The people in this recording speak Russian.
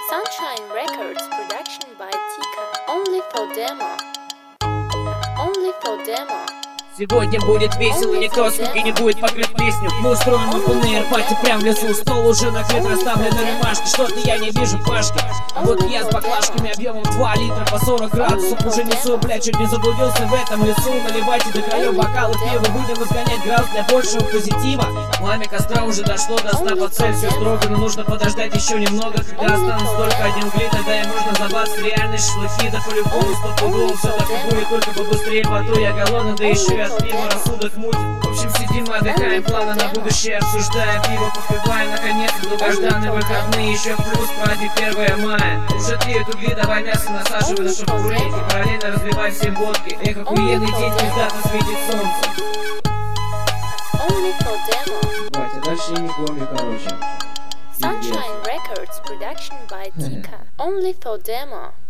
Sunshine Records production by Tika. Only for demo. Only for demo. Сегодня будет весело, никто скуки не будет покрыть песню. Мы устроим open-air пати прям в лесу. Стол уже накрыт, расставлены рюмашки. Что-то я не вижу флажки. А вот я с баклажками объемом 2 литра по 40 градусов уже несу, блядь, чуть не заблудился в этом лесу. Наливайте до краев бокалы пива, будем изгонять градус для большего позитива. Пламя костра уже дошло до 100 по Цельсию строго, но нужно подождать еще немного. Когда останутся только одни угли, тогда им нужно забаться реальной шашлыки. Да по-любому стопудово все так и будет, только побыстрее поту. Я голодный, да еще и от пива рассудок мутит. В общем, сидим, отдыхаем, планы на будущее обсуждая, пиво попиваем, наконец долгожданные выходные, еще плюс праздник 1 мая. Уже тлеют угли, давай мясо насаживай на шампурейки, параллельно разливай всем водки. Эх, охуенный день, пиздато светит солнце. Only for demo. Батя, дальше я не помню, короче. Sunshine Records production by Tika. Only for demo.